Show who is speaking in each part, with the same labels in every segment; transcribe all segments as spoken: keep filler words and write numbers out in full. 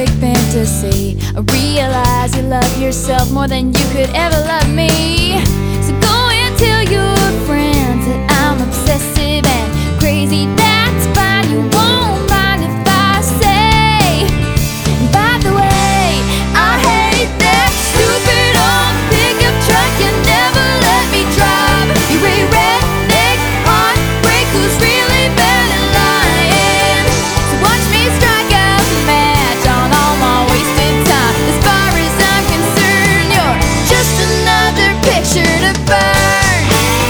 Speaker 1: perfect fantasy. I realize you love yourself more than you could ever love me. So go and tell your friends that I'm obsessive and crazy. That's fine, you won't mind if I say, by the way, I hate that stupid old pickup truck you never let me drive. You're a redneck heartbreak who's really bad at lying. So watch me strike out the match on all my wasted time. As far as I'm concerned, you're just another picture to burn.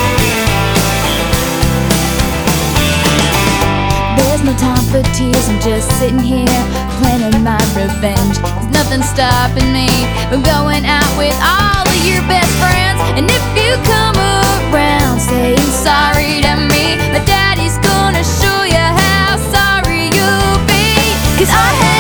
Speaker 1: There's no time for tears, I'm just sitting here planning my revenge. There's nothing stopping me from going out with all of your best friends. And if you come around saying sorry to me, my daddy's gonna show you how sorry you'll be. 'Cause I have